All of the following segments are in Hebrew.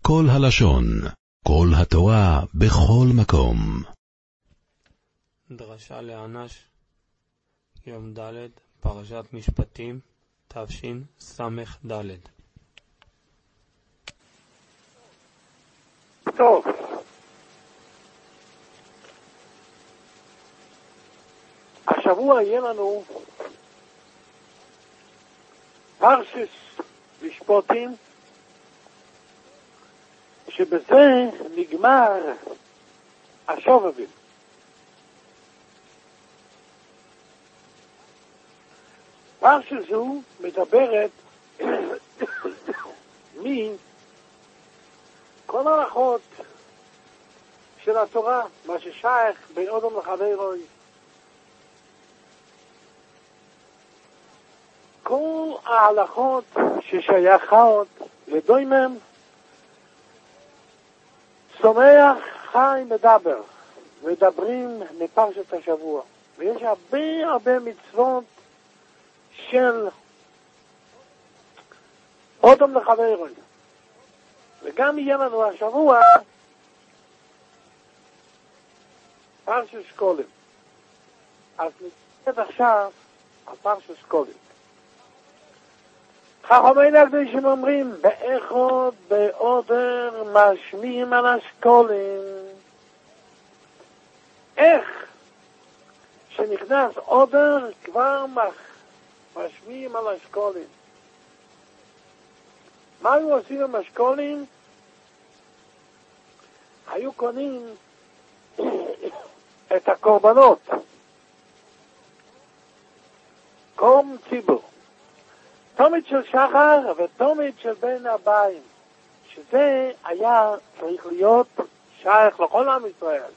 כל הלשון, כל התורה, בכל מקום. דרשה לאנש, יום ד', פרשת משפטים, תשס"ד. טוב, השבוע יהיה לנו פרשת משפטים, שבזה נגמר השובבים. פרשת זו מדברת מכל ההלכות של התורה, מה ששייך בין אדם לחברו. כל ההלכות ששייכות לדוימם, שמח חי מדברים מפרשת השבוע. ויש הרבה מצוות של אדם לחברו. וגם יהיה לנו השבוע פרשת שקולים. אז נתקד עכשיו על פרשת שקולים. חכמי הקדושים אומרים, באחד בעודר משמיעים על השקולים. איך שנכנס עודר כבר משמיעים על השקולים. מה היו עושים עם השקולים? היו קונים את הקורבנות, קום ציבור, תומית של שחר ותומית של בין הבאים, שזה היה צריך להיות שייך לכל עם ישראל.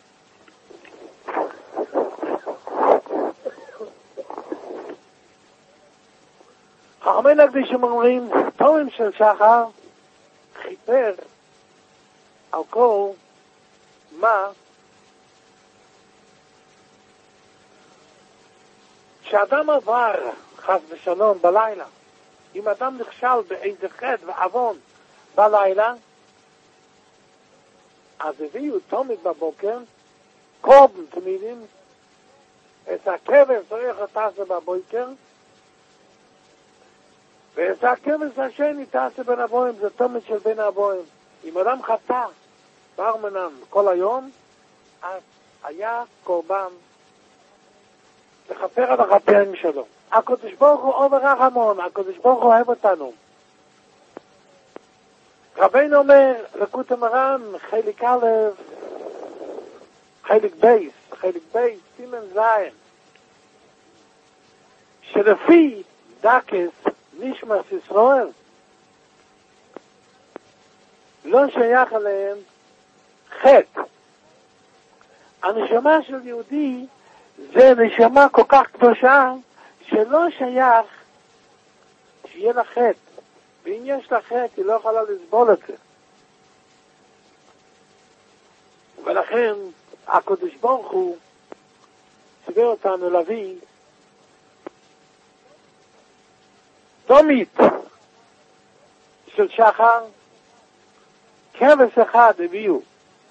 חכמי הקדושים אומרים, תומית של שחר חיפר על כל מה שאדם עבר חס ושלום בלילה. אם אדם נכשל באיזה חטא ועוון בלילה, אז הביאו תומית בבוקר, קורבן תמידים, את הכבש צריך לתעשה בבוקר, ואת הכבש השני תעשה בין הבוים, זה תומית של בין הבוים. אם אדם חטא ברמנן כל היום, אז היה קורבן לכפר על החטאים שלו. הקדוש ברוך הוא אוהב רחמון, הקדוש ברוך הוא אוהב אותנו. רבינו אומר, לקוטי מרן, חלק א', חלק בייס, סימן זין, שלפי דקס נשמס ישראל, לא שייך אליהם חטא. הנשמה של יהודי זה נשמה כל כך קדושה, שלא שייך שיהיה לה חטא. ואם יש לה חטא, היא לא יכולה לסבול את זה. ולכן, הקדוש ברוך הוא ציווה אותנו להביא תומית של שחר, כבש אחד הביאו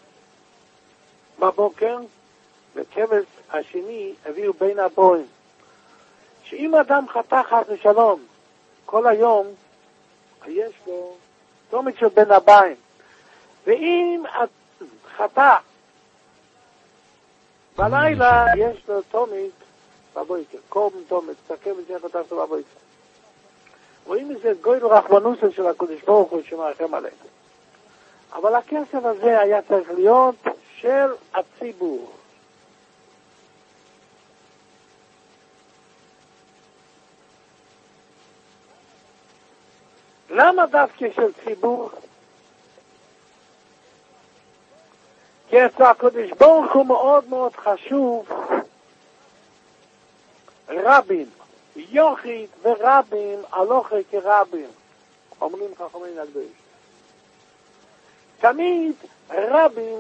בבוקר, וכבש השני הביאו בין הבוים. שאם אדם חטא חס ושלום כל היום, יש לו תומית של בין הבאים. ואם חטא בלילה, יש לו תומית בבוקר, קורבן תומית, הכבש שחטא בבוקר. רואים איזה גוי רחמנות של הקדוש ברוך הוא שמרחם עלינו. אבל הכסף הזה היה צריך להיות של הציבור. למה דווקא של ציבור? כי אצל הקדוש ברוך הוא מאוד מאוד חשוב רבים, יוחיד ורבים, הלוכה כרבים, אומרים חכמים הקדושים. תמיד רבים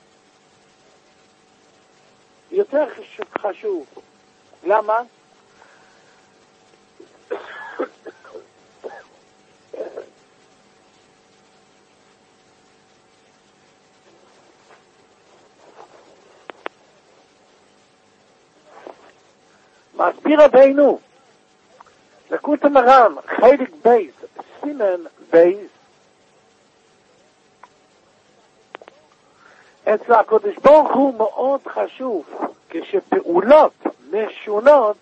יותר חשוב. למה? מסביר רבינו, לקוטי מרן, חלק בייס, סימן בייס, אצל הקדוש ברוך הוא מאוד חשוב, כשפעולות משונות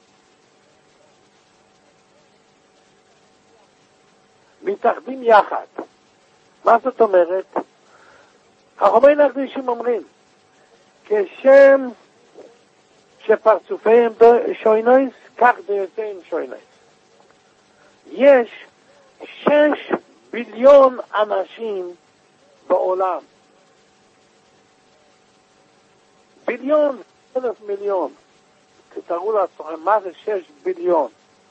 מתאחדים יחד. מה זאת אומרת? החכמים הקדושים אומרים, כשם שפרצופיהם שוינויס, כך דעותיהם שוינויס. יש 6 ביליון אנשים בעולם. ביליון, 1,000 מיליון. תתארו לעצמכם, מה זה 6 ביליון?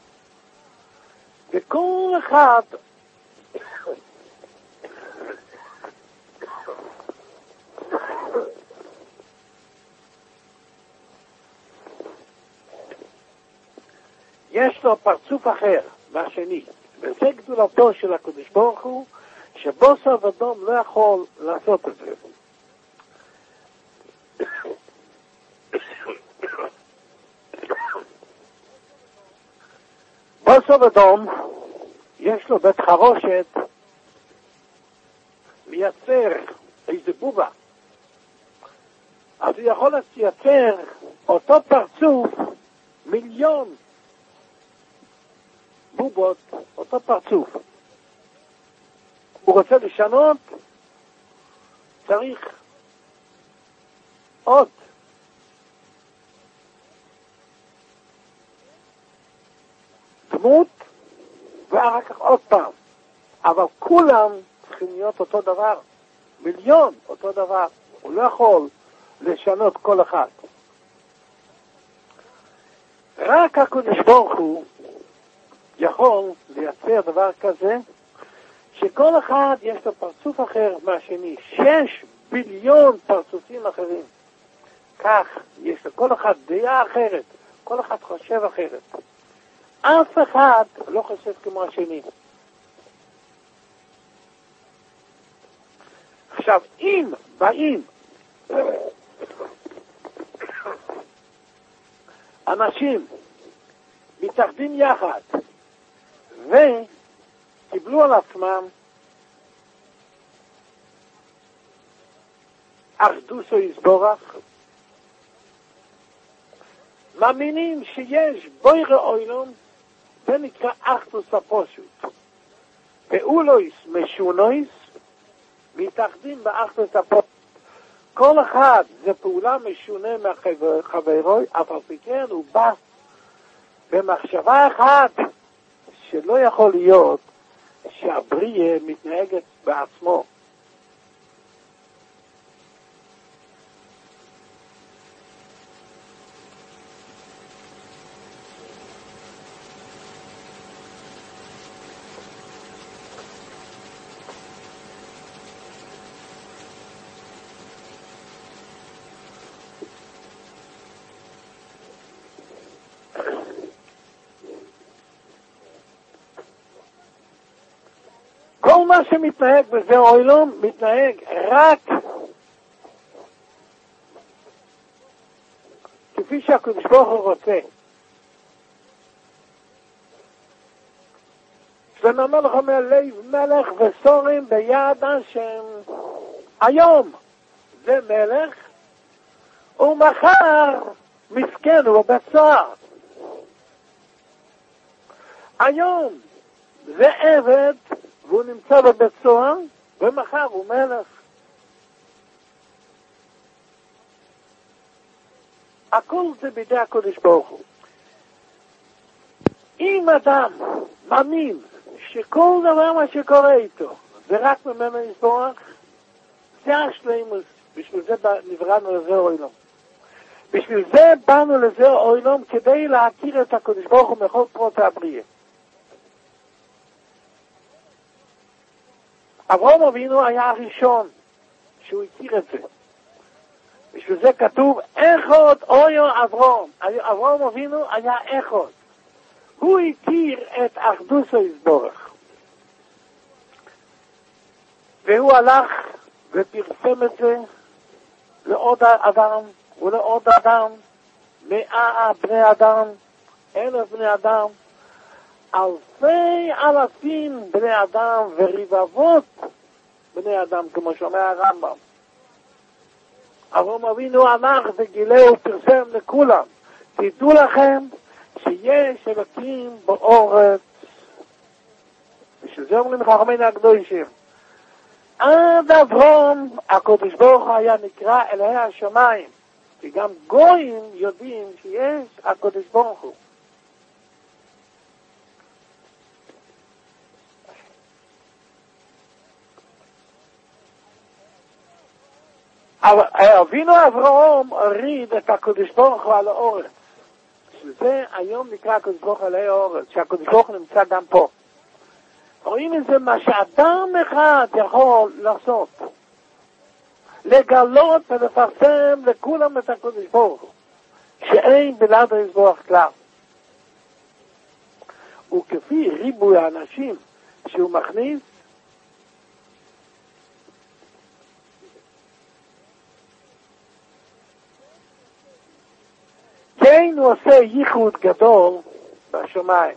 וכל אחד יש לו פרצוף אחר מהשני, וזה גדולתו של הקדוש ברוך הוא, שבוסר אדום לא יכול לעשות את זה. בוסר אדום יש לו בית חרושת לייצר איזה בובה, אז הוא יכול לייצר אותו פרצוף מיליון בובות, אותו פרצוף. הוא רוצה לשנות, צריך עוד דמות ואחר כך עוד פעם, אבל כולם צריכים להיות אותו דבר, מיליון אותו דבר. הוא לא יכול לשנות כל אחד. רק הקדוש ברוך הוא יכול לייצר דבר כזה, שכל אחד יש לו פרצוף אחר מהשני, 6 ביליון פרצופים אחרים. כך יש לכל אחד דעה אחרת, כל אחד חושב אחרת. אף אחד לא חושב כמו השני. עכשיו, אם באים אנשים מתאחדים יחד וקיבלו על עצמם אחדות יסבורך, מאמינים שיש בורא עולם, זה נקרא אחדות הפשוט, פעולויס משונויס, מתאחדים באחדות הפשוט. כל אחד זה פעולה משונה מהחברוי, אבל בכן הוא בא במחשבה אחת, שלא יכול להיות שהבריא מתנהגת בעצמו. כל מה שמתנהג בזה עולם מתנהג רק כפי שהקדוש ברוך הוא רוצה. שלמה המלך אומר, לב מלך וסורים ביד השם. היום זה מלך ומחר מסכן הוא בבית סוהר. היום זה עבד והוא נמצא בבית סוהר, ומחר הוא מלך. הכל זה בידי הקדוש ברוך הוא. אם אדם מאמין שכל דבר מה שקורה איתו זה רק ממנו יסבורך, זה השלימוס. בשביל זה נבראנו לזה עולם. בשביל זה באנו לזה עולם, כדי להכיר את הקדוש ברוך הוא מכל פרוטי הבריאה. אברהם אבינו היה הראשון שהוא הכיר את זה. בשביל זה כתוב, אחד אויו אברהם. אברהם אבינו היה אחד. הוא הכיר את אחדות יסבורך. והוא הלך ופרסם את זה לעוד אדם ולעוד אדם, 100 בני אדם, 1,000 בני אדם, אלפי אלפים בני אדם ורבבות בני אדם, כמו שאומר הרמב"ם. אברהם אבינו הלך וגילה ופרסם לכולם, תדעו לכם שיש אלוקים באורץ. בשביל זה אומרים חכמינו הקדושים, עד אברהם הקדוש ברוך הוא היה נקרא אלוהי השמיים, כי גם גויים יודעים שיש הקדוש ברוך הוא. אבינו אברהם הוריד את הקדוש ברוך הוא על האורץ. שזה היום נקרא הקדוש ברוך הוא על האורץ, שהקדוש ברוך הוא נמצא גם פה. רואים את זה מה שאדם אחד יכול לעשות, לגלות ולפרסם לכולם את הקדוש ברוך הוא, שאין בלעדיו יזבח כלל. וכפי ריבוי האנשים שהוא מכניס, כן הוא עושה ייחוד גדול בשמיים.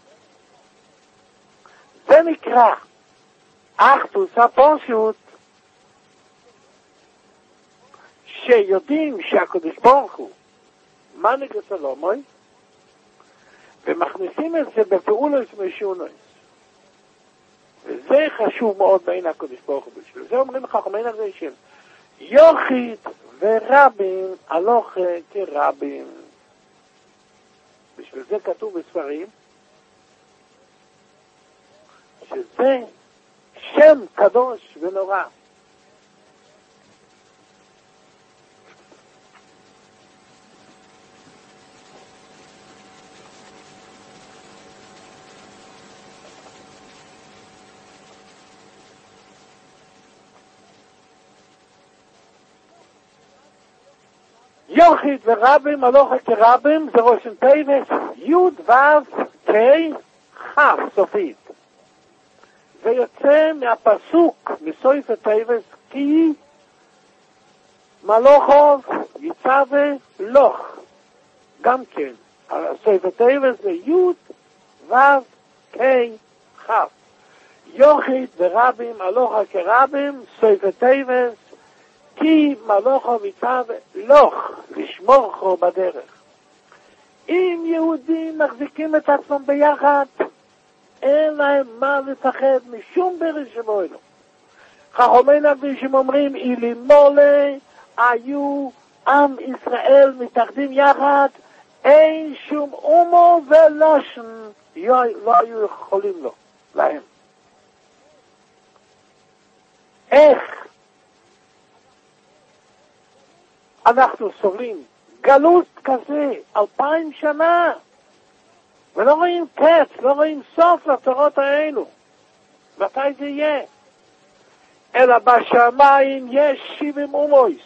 זה נקרא אחדות הפשוט, שיודעים שהקדוש ברוך הוא מנהיג סלומוי, ומכניסים את זה בפעולות משונות. וזה חשוב מאוד בעין הקדוש ברוך הוא. בשביל זה אומרים חכמינו הקדושים, יחיד ורבים הלוך כרבים. בשביל זה כתוב בספרים, שזה שם קדוש ונורא. יחיד ורבים הלוך כרבים, זה ראש תיבס י' ו' כ' כ' סופית. זה יוצא מהפסוק מסוף תיבס כי מלוכוב יצווה לוך. גם כן, סוף תיבס זה י' ו' כ' כ'. יחיד ורבים הלוך כרבים, סוף תיבס כי מלוכו מצווה לוך, לשמור חו בדרך. אם יהודים מחזיקים את עצמם ביחד, אין להם מה לפחד משום דרך שבוילו. חכמינו הקדושים אומרים, אילמולא היו עם ישראל מתאחדים יחד, אין שום אומו ולושן לא היו יכולים לו, להם. איך אנחנו סובלים גלות כזה 2000 שנה ולא רואים קץ, לא רואים סוף לתורות האלו? מתי זה יהיה? אלא בשמיים יש 70 אומויס.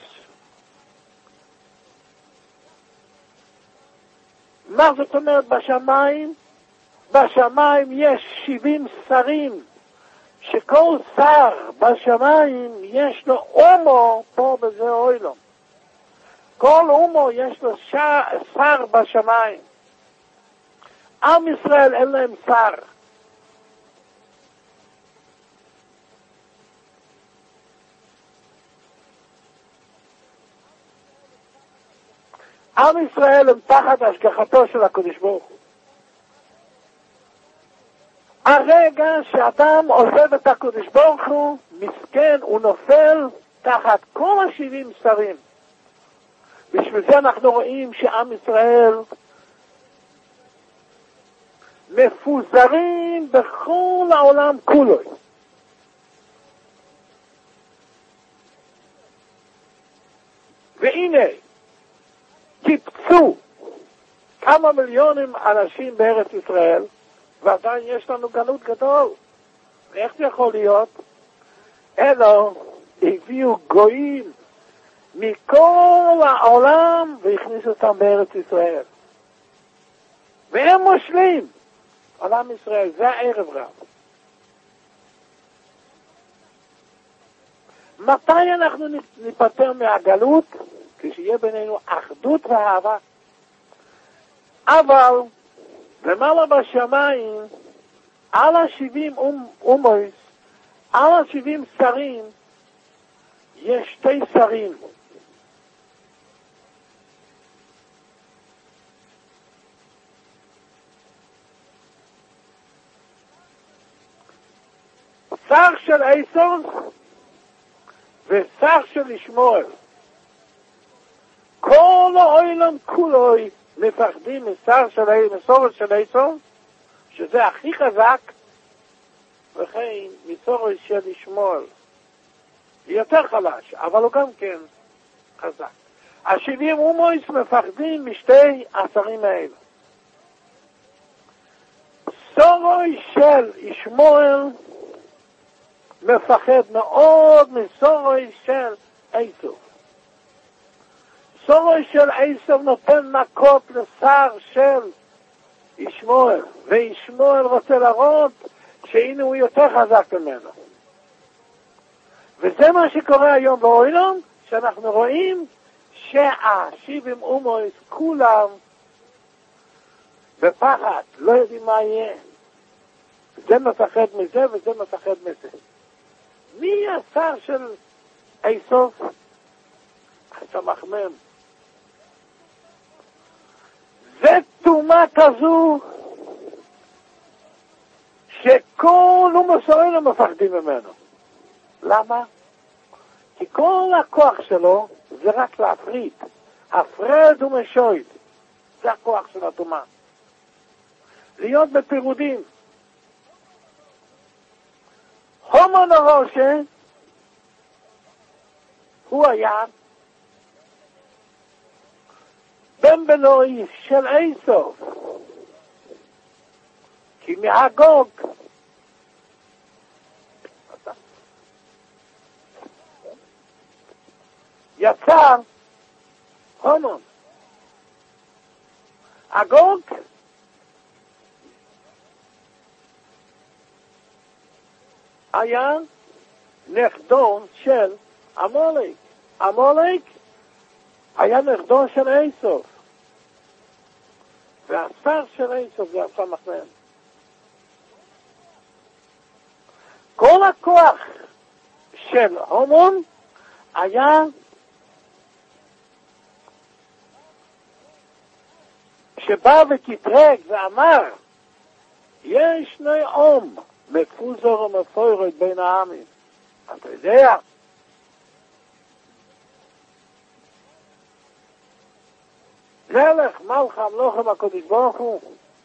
מה זאת אומרת בשמיים? בשמיים יש 70 שרים, שכל שר בשמיים יש לו אומו פה בזה אוילום. כל אומו יש לו שר בשמיים. עם ישראל אין להם שר. עם ישראל הם תחת השגחתו של הקדוש ברוך הוא. הרגע שאדם עוזב את הקדוש ברוך הוא, מסכן, הוא נופל תחת כל 70 שרים. בשביל זה אנחנו רואים שעם ישראל מפוזרים בכל העולם כולו. והנה, קיפצו כמה מיליונים אנשים בארץ ישראל, ועדיין יש לנו גלות גדול. איך זה יכול להיות? אלו הביאו גויים מכל העולם והכניסו אותם בארץ ישראל. והם מושלים על עם ישראל. זה הערב רב. מתי אנחנו ניפטר מהגלות? כשיהיה בינינו אחדות ואהבה. אבל למעלה בשמיים, על 70 אומויס, על 70 שרים, יש 2 שרים. שר של איסון ושר של ישמעאל. כל העולם כולו מפחדים מסורת של איסון, שזה הכי חזק, וכן מסורת של ישמעאל. יותר חלש, אבל הוא גם כן חזק. 70 אומויס מפחדים משתי השרים האלה. סורוי של ישמעאל מפחד מאוד מסורוי של עשו. סורוי של עשו נותן מכות לשר של ישמעאל, וישמעאל רוצה להראות שהנה הוא יותר חזק ממנו. וזה מה שקורה היום בעולם, שאנחנו רואים שה-70 אומויס כולם בפחד, לא יודעים מה יהיה. זה מפחד מזה וזה מפחד מזה. מי השר של איסוף? הסמ"ם. זה תאומה כזו שכל אומות מפחדים ממנו. למה? כי כל הכוח שלו זה רק להפריד. הפרד ומשויד. זה הכוח של התאומה. להיות בפירודים. הומן הראשה הוא היה בן בנוי של איסוף. כי מהגוג יצא הומן. הגוג היה נכדו של עמלק. עמלק היה נכדו של איסוף. והשר של איסוף זה הסמ"ם. כל הכוח של הומן היה שבא וקטרג ואמר יש שני עם מפוזר ומפוירת בין העמים. אתה יודע? מלך מלך המלוכם הקדוש ברוך הוא.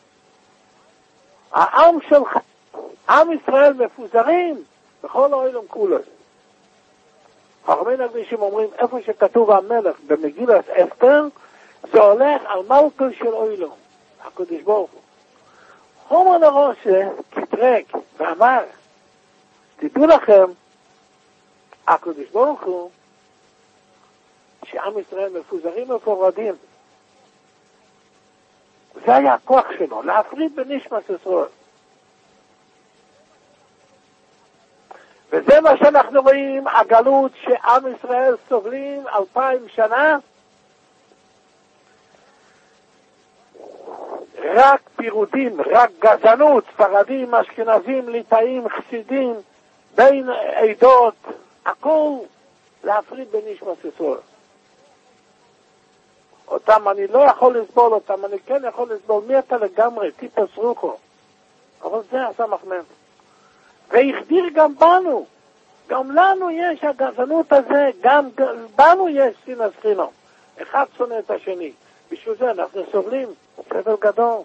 העם שלך, עם ישראל מפוזרים בכל העולם כולו. חכמים הקדושים אומרים איפה שכתוב המלך במגילת אסתר, זה הולך על מלכו של עולם, הקדוש ברוך הוא. הומן הראשה קטרג ואמר, תדעו לכם, הקדוש ברוך הוא, שעם ישראל מפוזרים ומפורדים. זה היה הכוח שלו, להפריד בנשמת ישראל. וזה מה שאנחנו רואים, הגלות שעם ישראל סובלים 2000 שנה, רק פירודים, רק גזענות, ספרדים, אשכנזים, ליטאים, חסידים, בין עדות, הכל להפריד בנשמת ישראל. אותם אני לא יכול לסבול, אותם אני כן יכול לסבול, מי אתה לגמרי, טיפוס רוחו. אבל זה הסמ"ם. והחדיר גם בנו, גם לנו יש הגזענות הזה, גם בנו יש שנאת חינם. אחד שונא את השני. בשביל זה אנחנו סובלים סבל גדול.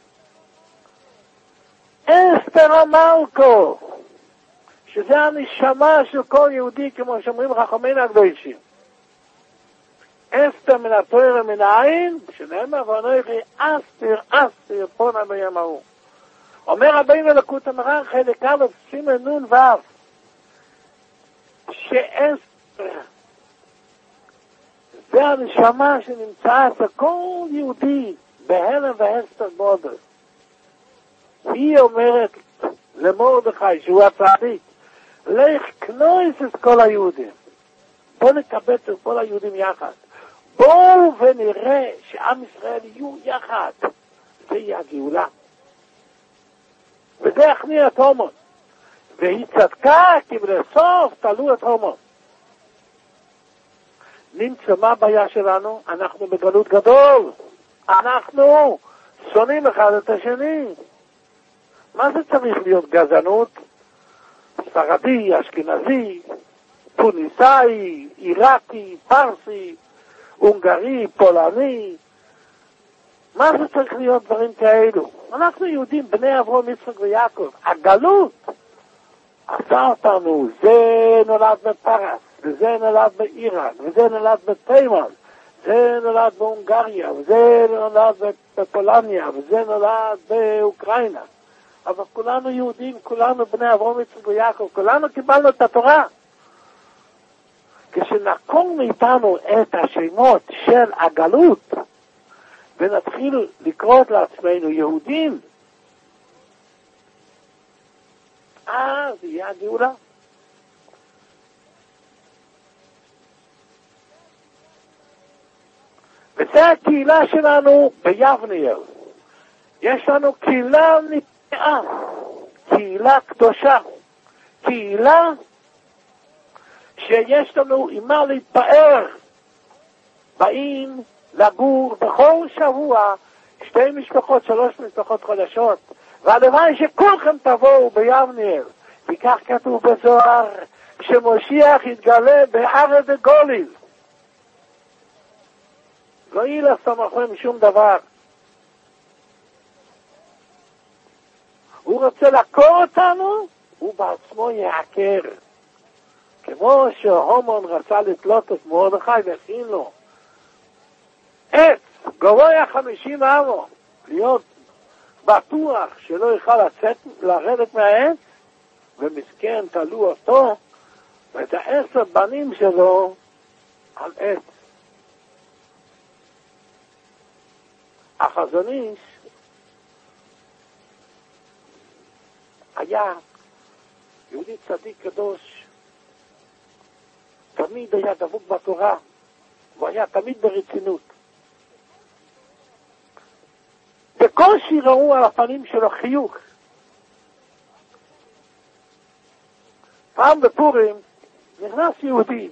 אסתר המלכו, שזה הנשמה של כל יהודי, כמו שאומרים חכמינו הקדושים. אסתר מן התורה מן העין, שנאמר ואנוכי אסתר פונה ביום ההוא. אומר רבינו לקוטי מוהר"ן חלק א' סימן נון ו', שאסתר זה הנשמה שנמצאה אצל כל יהודי בהלם והסתר גודל. היא אומרת למרדכי שהוא הצדיק, לך כנוס את כל היהודים. בוא נקבץ את כל היהודים יחד. בואו ונראה שעם ישראל יהיו יחד. זה יהיה הגאולה. וזה הכניע את הומון. והיא צדקה, כי בסוף תלו את הומון. נמצא מה הבעיה שלנו? אנחנו בגלות גדול. אנחנו שונאים אחד את השני. מה זה צריך להיות גזענות? ספרדי, אשכנזי, טוניסאי, עיראקי, פרסי, הונגרי, פולני. מה זה צריך להיות דברים כאלו? אנחנו יהודים, בני אברהם, יצחק ויעקב. הגלות עשה אותנו, זה נולד בפרס, וזה נולד באיראן, וזה נולד בתימן, זה נולד בהונגריה, וזה נולד בפולניה, וזה נולד באוקראינה. אבל כולנו יהודים, כולנו בני אברהם, יצחק ויעקב, כולנו קיבלנו את התורה. כשנעקור מאיתנו את השמות של הגלות, ונתחיל לקרוא לעצמנו יהודים, אז יהיה הגאולה. וזה הקהילה שלנו ביבניאל. יש לנו קהילה נפלאה, קהילה קדושה, קהילה שיש לנו עם מה להתפאר. באים לגור בכל שבוע 2 משפחות, 3 משפחות חדשות, והלוואי שכולכם תבואו ביבניאל. וכך כתוב בזוהר, שמשיח יתגלה בארץ וגוליל. לא ילעשו לכם שום דבר. הוא רוצה לעקור אותנו, הוא בעצמו יעקר. כמו שהומון רצה לתלות את מרדכי והכין לו עץ גבוה 50 אמו, להיות בטוח שלא יוכל לרדת מהעץ, ומסכן תלו אותו ואת 10 בנים שלו על עץ. החזון איש היה יהודי צדיק קדוש, תמיד היה דבוק בתורה, והיה תמיד ברצינות. בקושי ראו על הפנים שלו חיוך. פעם בפורים נכנס יהודי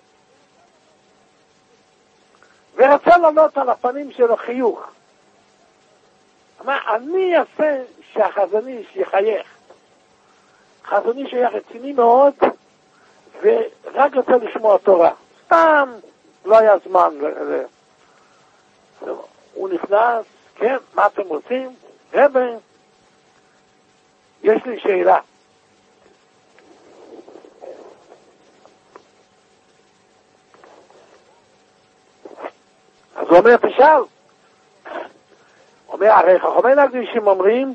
ורצה לעלות על הפנים שלו חיוך. אמר, אני אעשה שהחזון איש יחייך. החזון איש היה רציני מאוד ורק רוצה לשמוע תורה. סתם לא היה זמן. הוא נכנס, כן, מה אתם רוצים? רבי, יש לי שאלה. אז הוא אומר, תשאל. הוא אומר, הרי חכמי הקדושים אומרים,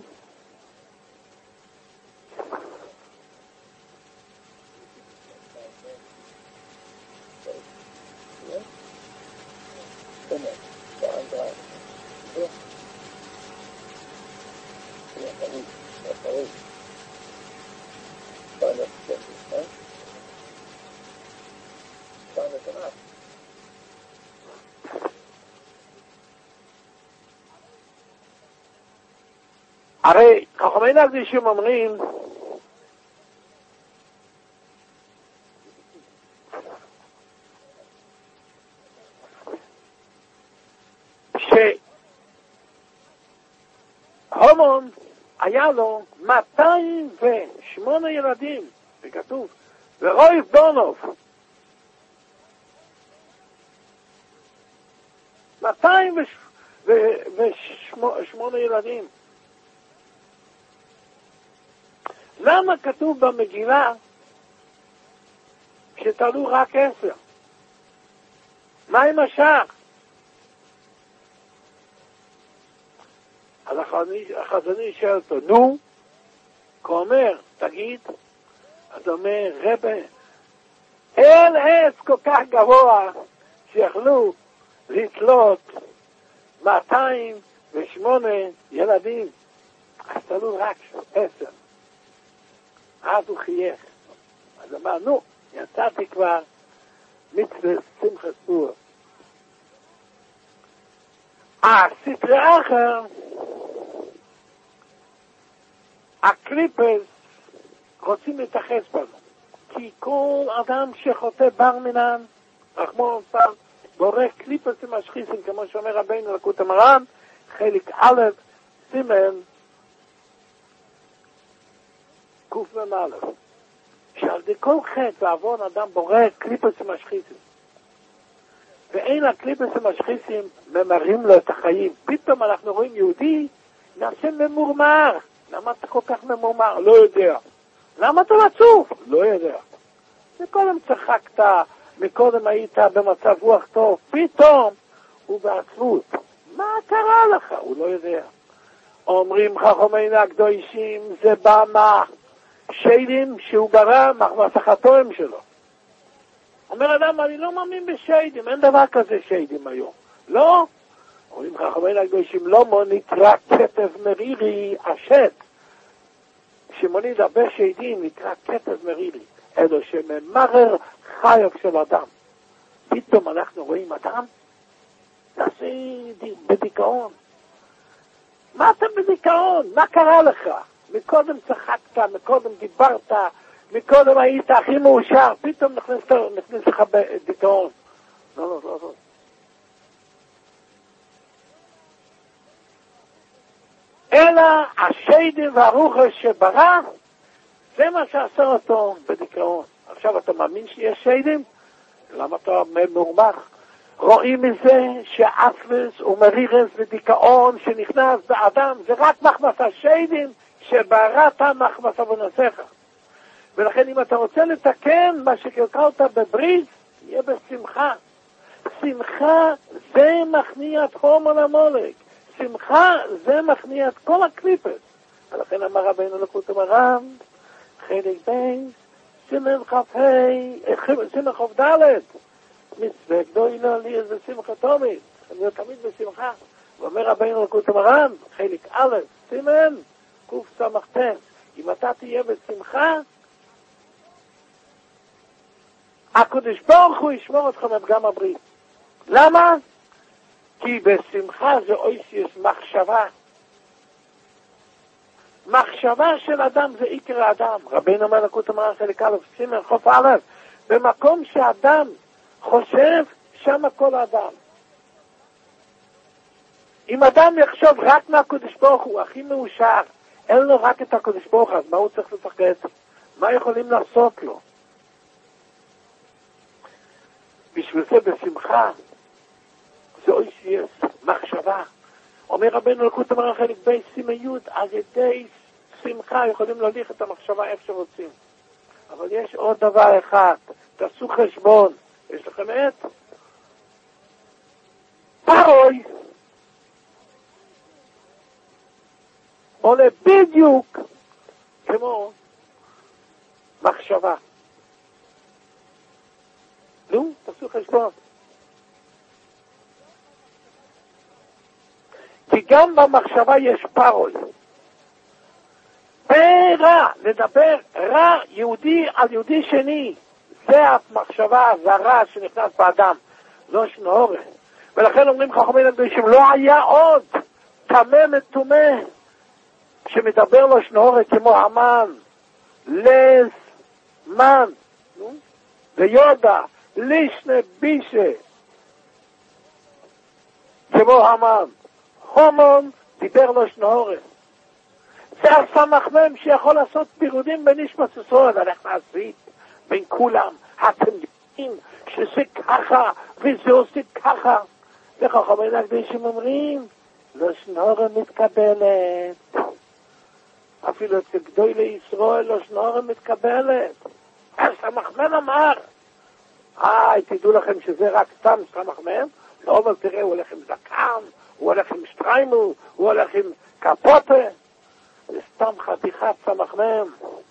הרי חכמי הקדושים אומרים שהומון היה לו 208 ילדים, וכתוב, ורויב דונוב 208 ילדים. למה כתוב במגילה שתלו רק 10? מה עם השאר? אז החזון איש שואל אותו, נו, אומר, תגיד, אז אומר, רבי, אין עץ כל כך גבוה שיכלו לתלות 208 ילדים, אז תלו רק 10. אז הוא חייך. אז אמר, נו, יצאתי כבר מצווה שמחת פורים. ספרי אחר הקליפס רוצים להתייחס בנו. כי כל אדם שחוטא בר מינן, רחמנא ליצלן, בורא קליפס ומשחיסים, כמו שאומר רבינו לקוטי מוהר"ן, חלק א', סימן קמ"א. שעל ידי כל חטא ועוון אדם בורא קליפס ומשחיסים. ואין הקליפס ומשחיסים ממרים לו את החיים. פתאום אנחנו רואים יהודי נעשה ממורמר. למה אתה כל כך ממורמר? לא יודע. למה אתה עצוב? לא יודע. מקודם צחקת, מקודם היית במצב רוח טוב, פתאום הוא בעצבות. מה קרה לך? הוא לא יודע. אומרים חכמינו הקדושים, זה בא מה? שיידים שהוא ברא מחמסחתוהם שלו. אומר אדם, אני לא מאמין בשיידים, אין דבר כזה שיידים היום. לא? אומרים חכמינו הקדושים, לא נקרא כתב מרירי השד. שמוליד הרבה שיידים נקרא כתב מרירי, אלו שממרר חייו של אדם. פתאום אנחנו רואים אדם נעשה בדיכאון. מה אתה בדיכאון? מה קרה לך? מקודם צחקת, מקודם דיברת, מקודם היית הכי מאושר, פתאום נכנס לך בדיכאון. לא. אלא השיידים והרוחס שברא, זה מה שעשה אותו בדיכאון. עכשיו אתה מאמין שיש שיידים? למה אתה ממורמר? רואים מזה שאפלס ומרירס ודיכאון שנכנס באדם, זה רק מחמס השיידים שבראת מחמס אבונסיך. ולכן אם אתה רוצה לתקן מה שקלקלת בברית, יהיה בשמחה. שמחה זה מכניע את חומר למולק. שמחה זה מכניע את כל הקליפס. ולכן אמר רבינו לקוטי מוהר"ן, חלק בייס, סימן כ"ד, מצווה גדולה לי איזה שמחה תומית. אני תמיד בשמחה. ואומר רבינו לקוטי מוהר"ן, חלק א', סימן קס"ט. אם אתה תהיה בשמחה, הקדוש ברוך הוא ישמור אתכם בפגם הברית. למה? כי בשמחה זה אויסיס מחשבה. מחשבה של אדם זה עיקר האדם. רבינו אומר לקוטי מוהר"ן חלק א', סימן ק"א, במקום שאדם חושב, שם כל האדם. אם אדם יחשוב רק מהקדוש ברוך הוא הכי מאושר, אין לו רק את הקדוש ברוך הוא, אז מה הוא צריך לפחד? מה יכולים לעשות לו? בשביל זה בשמחה זה אויסיס מחשבה. אומר רבינו לקוטי מוהר"ן חלק ב' סימן י', על ידי שמחה יכולים להוליך את המחשבה איפה שרוצים. אבל יש עוד דבר אחד, תעשו חשבון. יש לכם עת? פרוי עולה בדיוק כמו מחשבה. נו, תעשו חשבון. כי גם במחשבה יש פרוי. ברע, לדבר רע יהודי על יהודי שני. זה המחשבה הזרה שנכנס באדם, לא שנהורה. ולכן אומרים חכמינו הקדושים, לא היה עוד טמא מטומא שמדבר לו שנהורה כמו המן, לס, מן, ויודע, לישנה בישה, כמו המן. הומון דיבר לו שנהורה. זה הסמך מם שיכול לעשות פירודים בנשמת ישראל, אנחנו עשית. בין כולם, אתם יודעים שזה ככה וזה עושה ככה. וחכמינו הקדושים אומרים, לא שנהורה מתקבלת. אפילו אצל גדולי ישראל לא שנהורה מתקבלת. אז סמ"ם אמר, תדעו לכם שזה רק סתם סמ"ם? לא, אבל תראה, הוא הולך עם זקן, הוא הולך עם שטריימל, הוא הולך עם קפוטה. זה סתם חתיכת סמ"ם.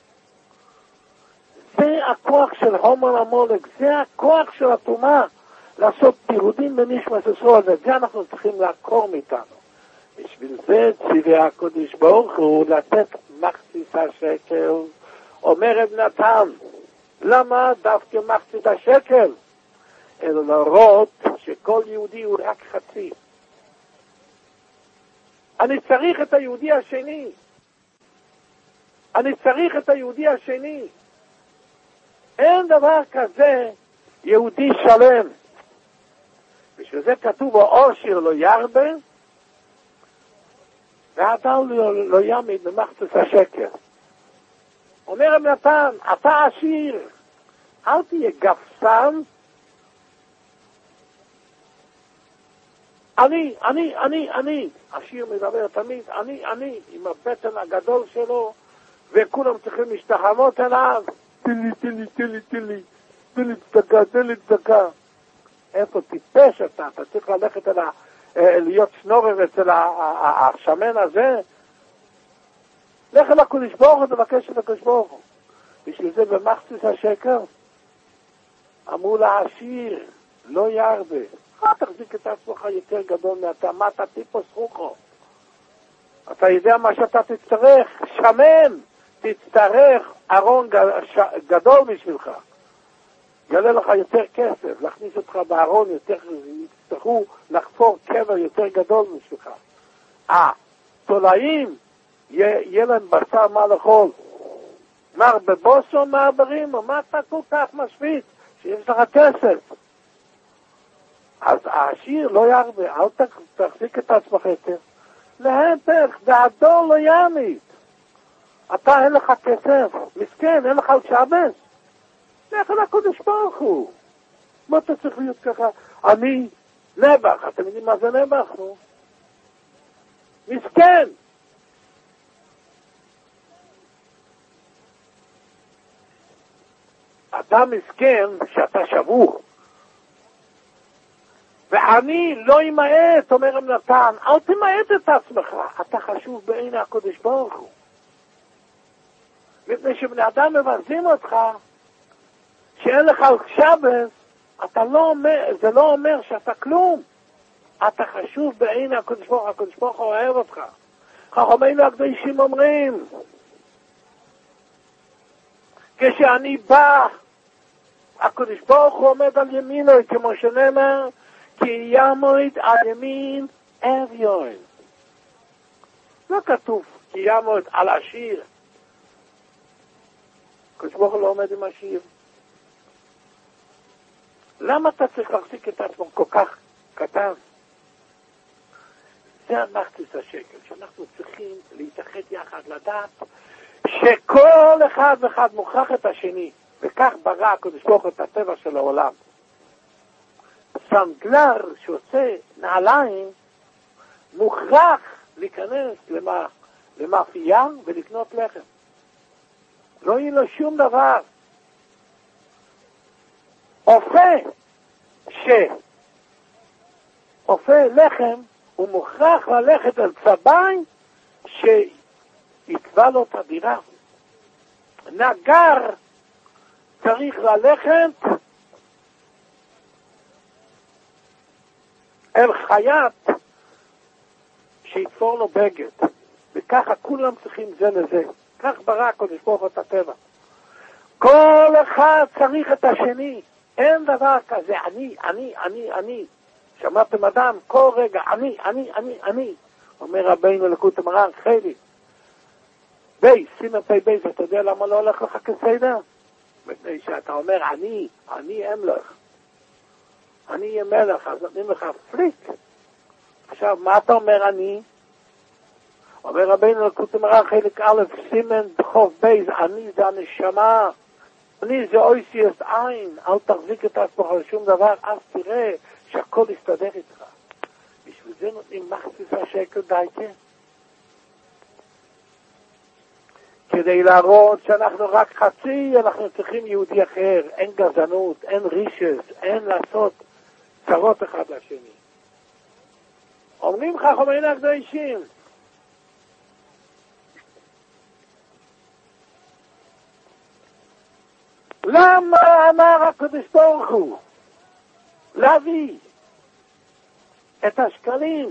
זה הכוח של הומר למולק, זה הכוח של הטומאה, לעשות פירודים בנשמת ישראל, וזה אנחנו צריכים לעקור מאיתנו. בשביל זה ציווה הקדוש ברוך הוא לתת מחצית השקל. אומר רב נתן, למה דווקא מחצית השקל? אלא להראות שכל יהודי הוא רק חצי. אני צריך את היהודי השני. אני צריך את היהודי השני. אין דבר כזה יהודי שלם. בשביל זה כתוב, העושר לא ירבה, והאדם לא יעמיד במחצית השקר. אומר רב נתן, אתה עשיר, אל תהיה גפסן. אני. עשיר מדבר תמיד, אני, עם הבטן הגדול שלו, וכולם צריכים להשתחוות אליו. תן לי צדקה. איפה טיפש אתה צריך ללכת להיות שנורר אצל השמן הזה. לך אל הקדוש ברוך הוא, תבקש את הקדוש ברוך הוא. בשביל זה במחצית השקר אמרו לעשיר, לא ירבה. תחזיק את עצמך יותר גדול מאתה, מה אתה טיפוס רוחו? אתה יודע מה שאתה תצטרך? שמן, תצטרך ארון גדול בשבילך. יעלה לך יותר כסף, להכניס אותך בארון יותר, יצטרכו לחפור קבר יותר גדול בשבילך. תולעים, יהיה להם בשר מה לאכול. מר בבוסו, מר ברימו, מה אתה כל כך משוויץ? שיש לך כסף. אז העשיר לא ירבה, אל תחזיק את עצמך יותר. להפך, דעתו לא יעמיד. אתה אין לך כסף, מסכן, אין לך על שבס. לך אל הקדוש ברוך הוא. מה אתה צריך להיות ככה? אני נבח, אתם יודעים מה זה נבח? נו? מסכן. אתה מסכן שאתה שבור. ואני לא אמעט, אומר רב נתן, אל תמעט את עצמך, אתה חשוב בעיני הקדוש ברוך הוא. מפני שבני אדם מבזים אותך, שאין לך על שבס, זה לא אומר שאתה כלום. אתה חשוב בעיני הקדוש ברוך הוא, הקדוש ברוך הוא אוהב אותך. חכמינו הקדושים אומרים, כשאני בא, הקדוש ברוך הוא עומד על ימינו, כמו שנאמר, כי יעמוד על ימין אביון. לא כתוב כי יעמוד על עשיר. הקדוש ברוך הוא לא עומד עם עשיר. למה אתה צריך להחזיק את עצמם כל כך קטן? זה המחצית השקל, שאנחנו צריכים להתאחד יחד, לדעת שכל אחד ואחד מוכרח את השני, וכך ברא הקדוש ברוך הוא את הטבע של העולם. סנדלר שעושה נעליים מוכרח להיכנס למאפייה ולקנות לחם. לא יהיה לו שום דבר. אופה לחם הוא מוכרח ללכת אל צבעי שיקבע לו את הדירה. נגר צריך ללכת אל חייט שיתפור לו בגד, וככה כולם צריכים זה לזה. כך ברא הקדוש ברוך הוא את הטבע. כל אחד צריך את השני. אין דבר כזה אני. שמעתם אדם כל רגע אני. אומר רבינו לקוטי מרן חלי סימן פי בייס, אתה יודע למה לא הולך לך כסדר? מפני שאתה אומר אני אמלך, אני אהיה מלך, אז נותנים לך פליק. עכשיו מה אתה אומר אני? אומר רבינו לקוטי מרן חלק א' סימן חוף בייס, אני זה הנשמה, אני זה אויסיוס עין. אל תחזיק את עצמך על שום דבר, אז תראה שהכל יסתדר איתך. בשביל זה נותנים מחצית השקל דייקה, כדי להראות שאנחנו רק חצי, אנחנו צריכים יהודי אחר. אין גזענות, אין רישס, אין לעשות צרות אחד לשני. אומרים חכמינו הקדושים, למה אמר הקדוש ברוך הוא להביא את השקלים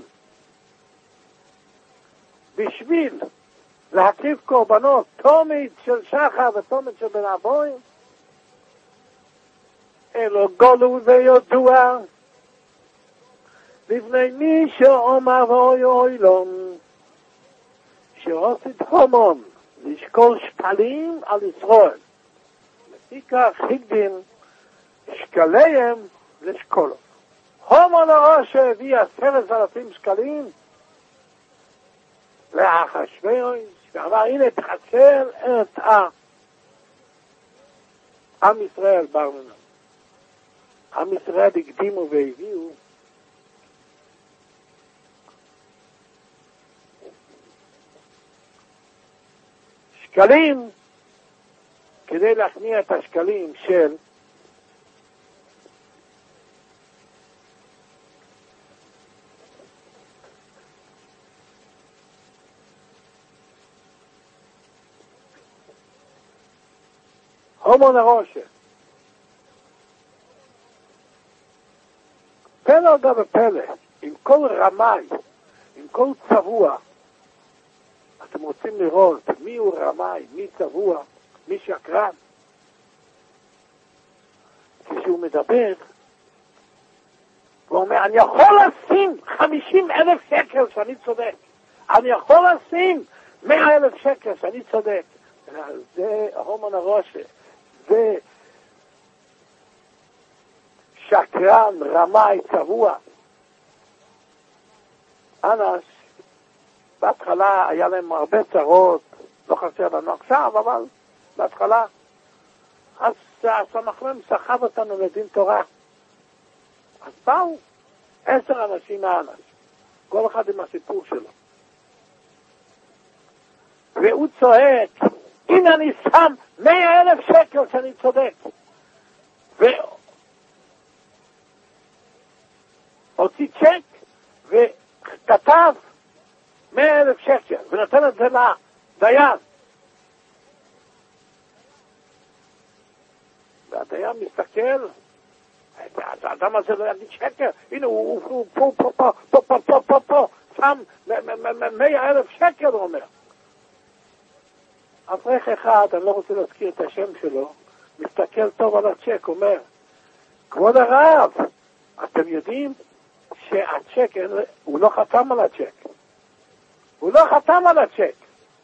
בשביל להקריב קורבנות תומית של שחר ותומית של בן אבוים? אלו גולו וידוע לפני מי שאומר אוי אוי לום שעושית הומון לשקול שקלים על ישראל. לפיכך חיגדין שקליהם לשקולו. הומו לראש שהביא 10,000 שקלים לאחשוורוש, ואמר הנה תחסל את עם ישראל בארמנותיהם. עם ישראל הקדימו והביאו שקלים כדי להכניע את השקלים של הומון הראשה. פלא גם בפלא, עם כל רמאי, עם כל צבוע, אתם רוצים לראות מי הוא רמאי, מי צבוע, מי שקרן. כשהוא מדבר, הוא אומר, אני יכול לשים 50,000 שקל שאני צודק. אני יכול לשים 100,000 שקל שאני צודק. זה הומון הראשה. זה שקרן, רמאי, צבוע. אנש, בהתחלה היה להם הרבה צרות, לא חסר לנו עכשיו, אבל בהתחלה, אז הסמ"ם סחב אותנו לדין תורה. אז באו 10 אנשים מהאנש, כל אחד עם הסיפור שלו. והוא צועק, הנה אני שם 100,000 שקל שאני צודק. והוציא צ'ק וכתב 100,000 שקל ונותן את זה לדיין. והדיין מסתכל, האדם הזה לא יגיד שקל, הנה הוא פה, שם 100,000 שקל, הוא אומר. אברך אחד, אני לא רוצה להזכיר את השם שלו, מסתכל טוב על הצ'ק, אומר, כבוד הרב, אתם יודעים שהצ'ק, הוא לא חתם על הצ'ק. הוא לא חתם על הצ'ק.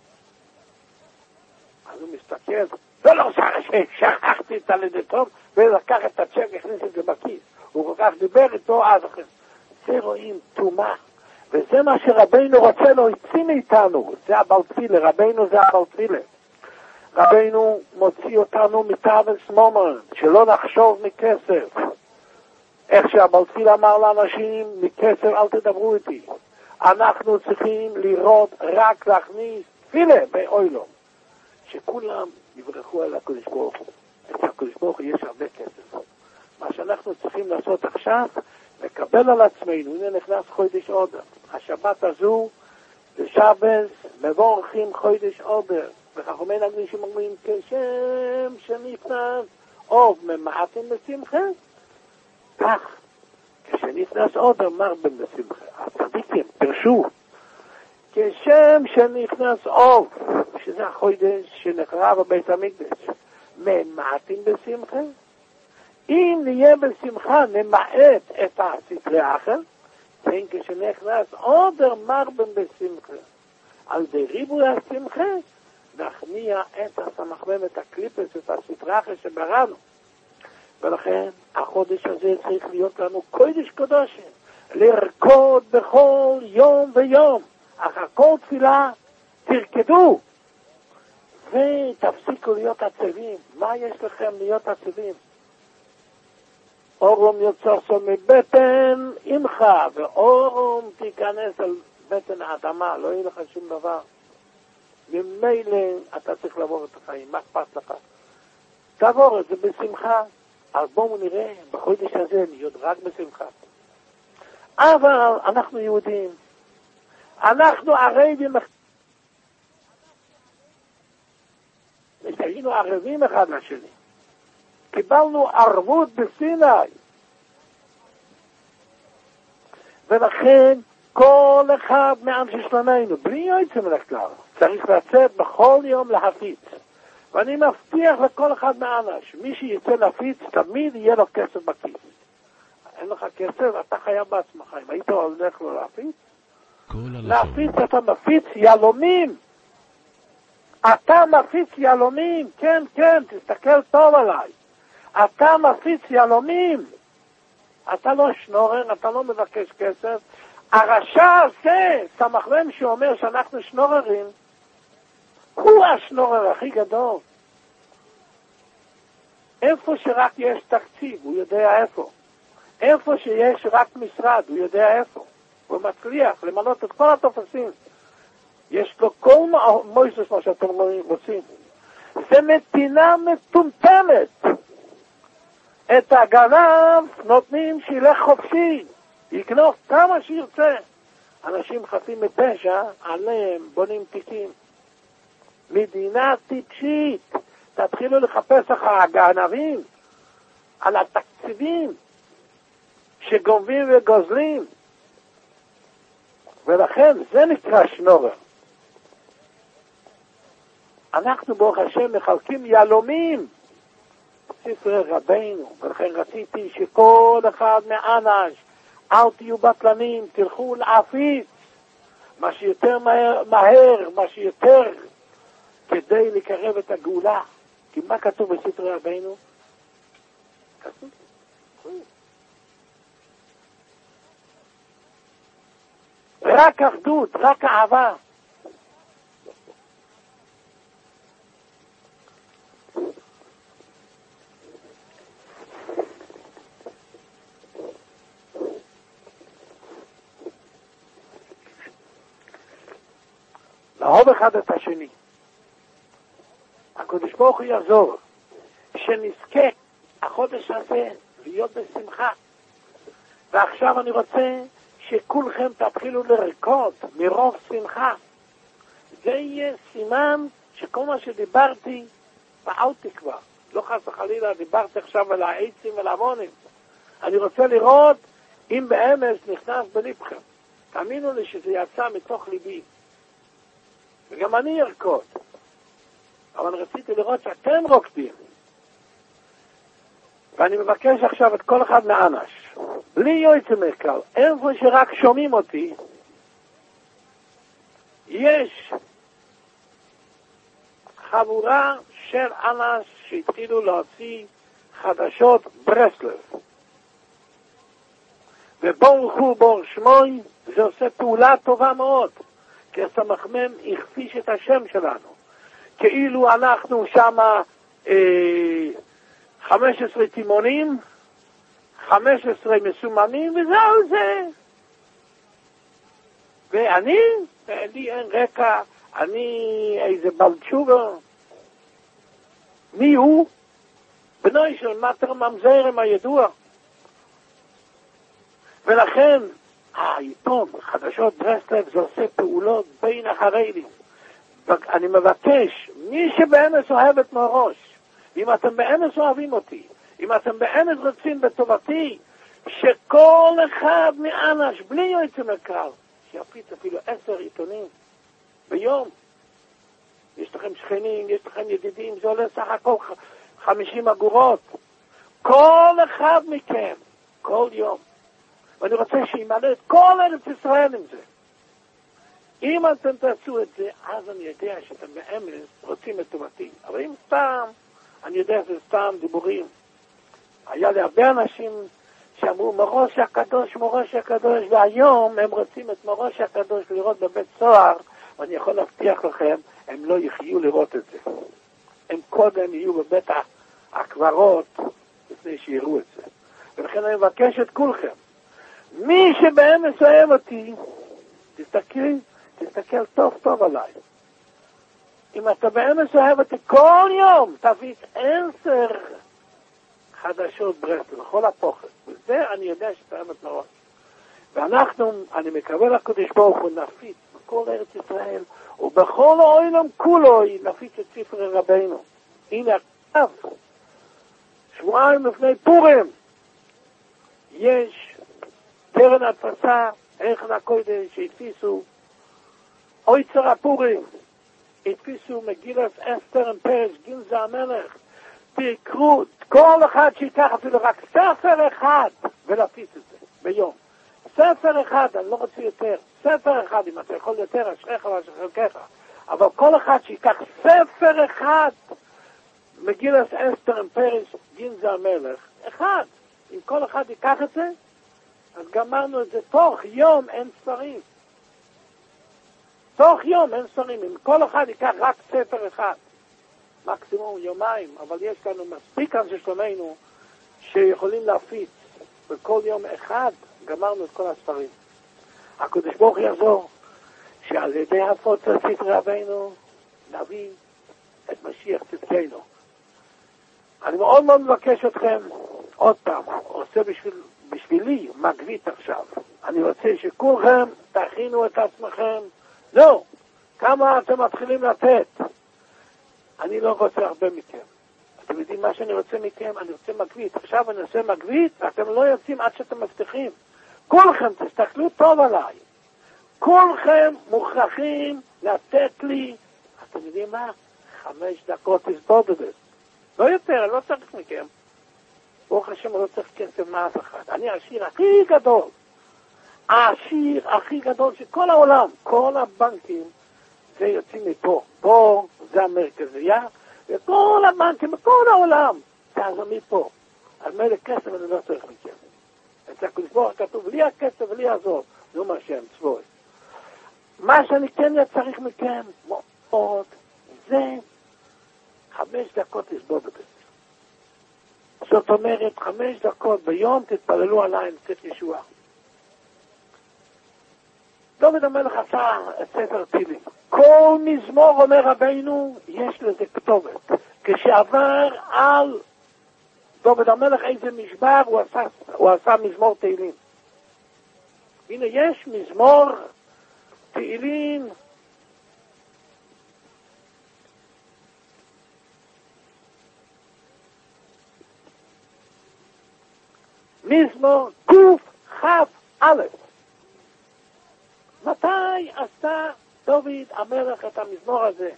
אז הוא מסתכל, לא, שכחתי את הלידתו, ולקח את הצ'ק, הכניס את זה בכיס. הוא כל כך דיבר איתו, אז זה רואים תומה. וזה מה שרבינו רוצה להוציא מאיתנו. זה הבעל תפילה, רבינו זה הבעל תפילה. רבינו מוציא אותנו מתאווה סמומן, שלא נחשוב מכסף. איך שהבעל תפילה אמר לאנשים, מכסף אל תדברו איתי. אנחנו צריכים לראות רק להכניס תפילה באוילום. שכולם יברחו על הקדוש ברוך הוא. אצל הקדוש ברוך הוא יש הרבה כסף. מה שאנחנו צריכים לעשות עכשיו, לקבל על עצמנו, הנה נכנס חודש אודר. השבת הזו, בשבת, מבורכים חודש אודר. וחכמי הקדושים אומרים, כשם שנכנס אוב ממעטים בשמחה, כך, כשנכנס אודר מרבים בשמחה. הצדיקים פרשו, כשם שנכנס אוב, שזה החודש שנחרב בבית המקדש, ממעטים בשמחה, אם נהיה בשמחה נמעט את הסתרי האחר, כן כשנכנס אודר מרבים בשמחה. על די ריבוי השמחה, נכניע את הסמ"ם, את הקליפס, את הסתרי האחר שבראנו. ולכן החודש הזה צריך להיות לנו קודש קודשים, לרקוד בכל יום ויום, אחר כל תפילה תרקדו, ותפסיקו להיות עצבים. מה יש לכם להיות עצבים? אורום יוצאו מבטן עמך, ואורום תיכנס על בטן האדמה, לא יהיה לך שום דבר. ממילא אתה צריך לעבור את החיים, מה אכפת לך? תעבור את זה בשמחה. אז בואו נראה בחודש הזה להיות רק בשמחה. אבל אנחנו יהודים, אנחנו ערבים, היינו ערבים אחד לשני. קיבלנו ערבות בסיני. ולכן כל אחד מאנשי שלמנו, בלי יועצים מן הכלל, צריך לצאת בכל יום להפיץ. ואני מבטיח לכל אחד מהאנש, מי שיצא להפיץ, תמיד יהיה לו כסף בכיס. אין לך כסף, אתה חייב בעצמך. אם היית הולך לו להפיץ, להפיץ אתה מפיץ ילומים. אתה מפיץ יהלומים, כן, כן, תסתכל טוב עליי. אתה מפיץ יהלומים. אתה לא שנורר, אתה לא מבקש כסף. הרשע הזה, סמ"ם שאומר שאנחנו שנוררים, הוא השנורר הכי גדול. איפה שרק יש תקציב, הוא יודע איפה. איפה שיש רק משרד, הוא יודע איפה. הוא מצליח למנות את כל התופסים. יש לו כל מויסוס מה שאתם רוצים. זה נתינה מטומטמת. את הגנב נותנים שילך חופשי, יקנוף כמה שירצה. אנשים חפים מפשע, עליהם בונים תיקים. מדינה טיפשית. תתחילו לחפש אחר הגנבים על התקציבים שגונבים וגוזלים. ולכן זה נקרא שנורר. אנחנו ברוך השם מחלקים יהלומים ספרי רבינו, ולכן רציתי שכל אחד מאנש, אל תהיו בטלנים, תלכו להפיץ מה שיותר מהר, מה שיותר, כדי לקרב את הגאולה. כי מה כתוב בספרי רבינו? כתוב רק אחדות, רק אהבה. לאהוב אחד את השני. הקדוש ברוך הוא יעזור שנזכה החודש הזה להיות בשמחה. ועכשיו אני רוצה שכולכם תתחילו לרקוד מרוב שמחה. זה יהיה סימן שכל מה שדיברתי פעלתי כבר. לא חס וחלילה דיברתי עכשיו על העצים ולעוונים. אני רוצה לראות אם באמס נכנס בלבכם. תאמינו לי שזה יצא מתוך ליבי. וגם אני ארקוד. אבל רציתי לראות שאתם רוקדים. ואני מבקש עכשיו את כל אחד מאנש. בלי יועצי מחקר, איפה שרק שומעים אותי, יש חבורה של אנש שהתחילו להוציא חדשות ברסלב. וברוך הוא בור שמוי, זה עושה פעולה טובה מאוד. כי הסמ"ם הכפיש את השם שלנו. כאילו אנחנו שמה 15 תימונים, 15 מסוממים, וזהו זה. ואני, לי אין רקע, אני איזה בלצ'ובר. מי הוא? בנוי של מטר ממזרם הידוע. ולכן, העיתון, חדשות ברסלב, זה עושה פעולות בין החרדים. אני מבקש, מי שבאמס אוהב את מראש, אם אתם באמס אוהבים אותי, אם אתם באמס רוצים בטובתי, שכל אחד מאנש, בלי יועצי מחקר, שיפיץ אפילו 10 עיתונים ביום. יש לכם שכנים, יש לכם ידידים, זה עולה סך הכל 50 אגורות. כל אחד מכם, כל יום. ואני רוצה שימלא את כל ארץ ישראל עם זה. אם אתם תעשו את זה, אז אני יודע שאתם באמס רוצים את טובתי. אבל אם סתם, אני יודע שזה סתם דיבורים. היה לי הרבה אנשים שאמרו, מראש הקדוש, מראש הקדוש, והיום הם רוצים את מראש הקדוש לראות בבית סוהר, ואני יכול להבטיח לכם, הם לא יחיו לראות את זה. הם קודם יהיו בבית הקברות לפני שיראו את זה. ולכן אני מבקש את כולכם. מי שבאמס אוהב אותי, תסתכל טוב טוב עליי. אם אתה באמס אוהב אותי כל יום, תביא 10 חדשות ברסלב, לכל הפוחד. וזה אני יודע שאתה אמת מראש. ואנחנו, אני מקווה לקדוש ברוך הוא, נפיץ בכל ארץ ישראל, ובכל העולם כולו נפיץ את ספרי רבינו. הנה עכשיו, שבועיים לפני פורים, יש קרן הדפסה, ערך הקודש, שהדפיסו אויצר הפורים, הדפיסו מגילת אסתר פרס, גנזה המלך. תקראו, כל אחד שיקח אפילו רק ספר אחד ולהפיץ את זה ביום. ספר אחד, אני לא רוצה יותר. ספר אחד, אם אתה יכול יותר, אשריך ואשרי חלקך. אבל כל אחד שיקח ספר אחד, מגילת אסתר עם פרס גינזה המלך, אחד, אם כל אחד ייקח את זה, אז גמרנו את זה. תוך יום אין ספרים. תוך יום אין ספרים. אם כל אחד ייקח רק ספר אחד, מקסימום יומיים, אבל יש לנו מספיק אנשי שלומנו שיכולים להפיץ. בכל יום אחד גמרנו את כל הספרים. הקדוש ברוך הוא יעזור שעל ידי הפוצת ספרי רבינו נביא את משיח צדקנו. אני מאוד מאוד מבקש אתכם, עוד פעם, עושה בשבילי מגבית עכשיו. אני רוצה שכולכם תכינו את עצמכם. לא, כמה אתם מתחילים לתת? אני לא רוצה הרבה מכם. אתם יודעים מה שאני רוצה מכם? אני רוצה מגבית. עכשיו אני עושה מגבית, ואתם לא יוצאים עד שאתם מבטיחים. כולכם תסתכלו טוב עליי. כולכם מוכרחים לתת לי, אתם יודעים מה? 5 דקות לסבור בזה. לא יותר, אני לא צריך מכם. ברוך השם, אני לא צריך כסף מאף אחד. אני העשיר הכי גדול. העשיר הכי גדול של כל העולם. כל הבנקים, זה יוצאים מפה. פה זה המרכזייה, וכל הבנקים בכל העולם, זה מפה. על מלא כסף אני לא צריך מכם. אצל הקדוש ברוך הוא כתוב, לי הכסף ולי יעזור. לא מה שהם צבוי. מה שאני כן צריך מכם, מאוד, זה 5 דקות לסבור בזה. זאת אומרת, 5 דקות ביום תתפללו עליי לתת ישועה. דוד המלך עשה את ספר תהילים. כל מזמור, אומר רבינו, יש לזה כתובת. כשעבר על דוד המלך איזה משבר, הוא עשה מזמור תהילים. הנה יש מזמור תהילים מזמור קכ"א. מתי עשה דוד המלך את המזמור הזה?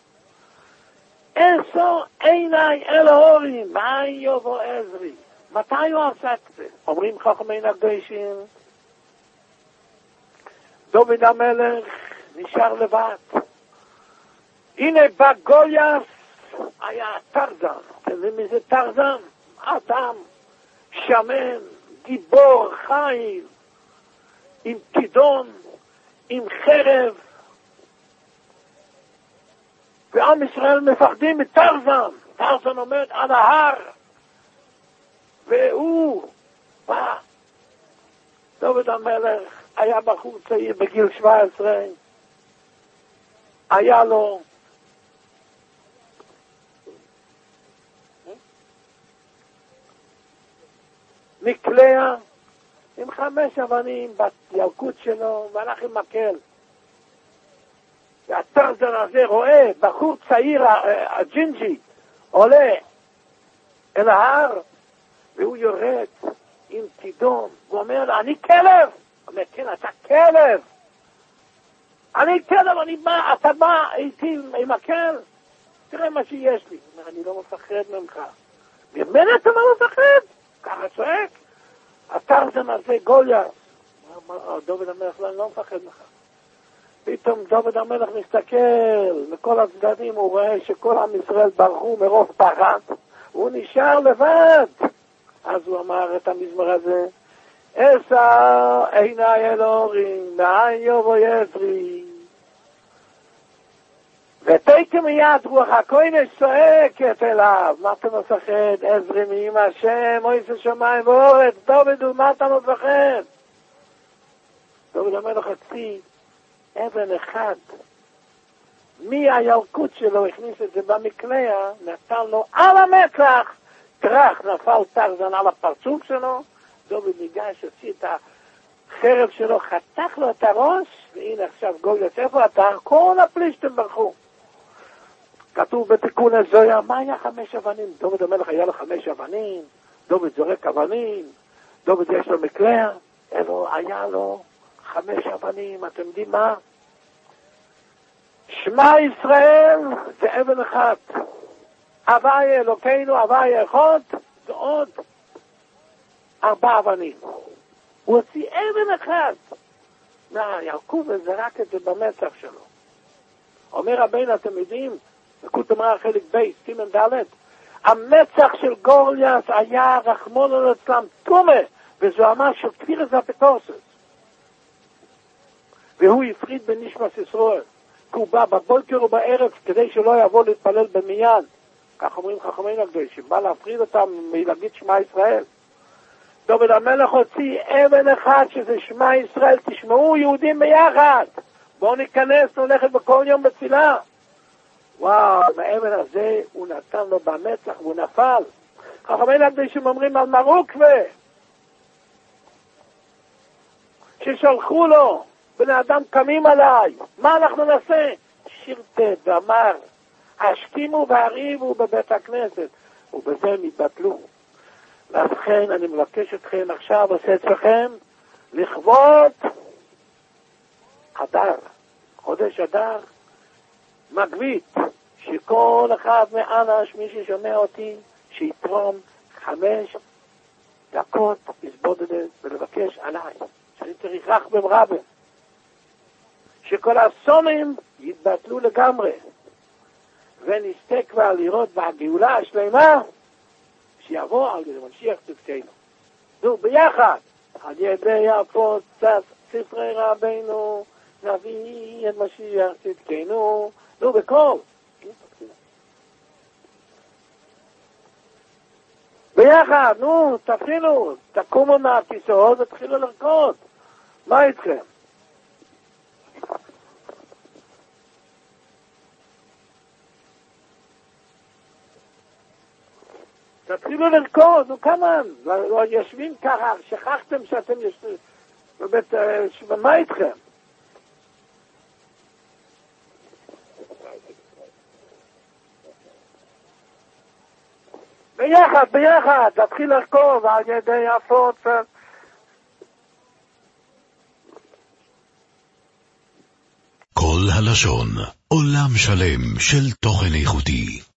אשא עיני אל ההורים, מאין יבוא עזרי. מתי הוא עשה את זה? אומרים חכמינו הקדושים, דוד המלך נשאר לבד. הנה בגוליית היה טרזן. אתם יודעים מי זה טרזן? אדם שמן, גיבור חיל, עם כידון, עם חרב. ועם ישראל מפחדים מטרזן. טרזן עומד על ההר, והוא בא. דוד המלך היה בחור צעיר בגיל 17, היה לו מקלע עם 5 אבנים בילקוט שלו, והלך עם מקל. והטרזן הזה רואה בחור צעיר, הג'ינג'י, עולה אל ההר, והוא יורד עם כידון. הוא אומר לו, אני כלב. הוא אומר, כן, אתה כלב. אני כלב, אני בא, אתה בא איתי עם הקל. תראה מה שיש לי. הוא אומר, אני לא מפחד ממך. ממנו אתה לא מפחד? ככה צועק. הטרזן הזה גוליית. דוד המלך, אני לא מפחד ממך. פתאום דוד המלך מסתכל מכל הצדדים, הוא רואה שכל עם ישראל ברחו מרוב פחד, הוא נשאר לבד. אז הוא אמר את המזמור הזה, אשא עיני אל ההורים, מאין יבוא עזרי. ותקם מיד רוח הקודש צועקת אליו, מה אתה מפחד? עזרי מעם השם, מויסס שמיים וארץ. דוד, מה אתה מפחד? דוד המלך הוציא אבן אחד מהילקוט שלו, הכניס את זה במקלע, נתן לו על המצח, טרח, נפל טרזן על הפרצוף שלו. דוד ניגש, הוציא את החרב שלו, חתך לו את הראש, והנה עכשיו גוליית, איפה אתה? כל הפלישתים ברחו. כתוב בתיקון הזויה, מה היה 5 אבנים? דוד המלך היה לו 5 אבנים, דוד זורק אבנים, דוד יש לו מקלע, היה לו 5 אבנים. אתם יודעים מה? שמע ישראל זה אבן אחת. הווי אלוקינו, הווי אחד, זה עוד 4 אבנים. הוא הוציא אבן אחת מהילקוט וזרק את זה במצח שלו. אומר רבינו, אתם יודעים, לקוט אמרה חלק בייס, סימן ד', המצח של גוליית היה רחמנא ליצלן טומא, וזו אמר של תפירס אפיקורסס. והוא הפריד בנשמת ישראל, כי הוא בא בבוקר ובערב כדי שלא יבוא להתפלל במניין. כך אומרים חכמינו הקדושים, בא להפריד אותם מלהגיד שמע ישראל. דוד המלך הוציא אבן אחד שזה שמע ישראל, תשמעו יהודים ביחד, בואו ניכנס, נולכת בכל יום בתפילה. וואו, מהאבן הזה הוא נתן לו במצח והוא נפל. חכמינו הקדושים אומרים על מרוקווה, ששלחו לו, בני אדם קמים עליי, מה אנחנו נעשה? שירתת ואמר, השכימו והריבו בבית הכנסת, ובזה הם התבטלו. לכן אני מבקש אתכם עכשיו, עושה אצלכם, לכבוד אדר, חודש אדר, מגבית, שכל אחד מאנש, מי ששומע אותי, שיתרום 5 דקות לסבודדת ולבקש עליי, שאני צריך רחמם רבה, שכל האסונים יתבטלו לגמרי, ונסתה כבר לראות בגאולה השלמה, שיבוא על ידי משיח צדקנו. נו, ביחד, על ידי הפוצץ ספרי רבינו, נביא את משיח צדקנו, נו, בכל. ביחד, נו, תתחילו, תקומו מהכיסאות ותתחילו לרקוד. מה איתכם? תתחילו לרקוד, נו כמה, לא יושבים ככה, שכחתם שאתם יושבים, באמת, מה איתכם? ביחד, תתחיל לרקוד על ידי הפוצץ. כל הלשון, עולם שלם של תוכן איכותי.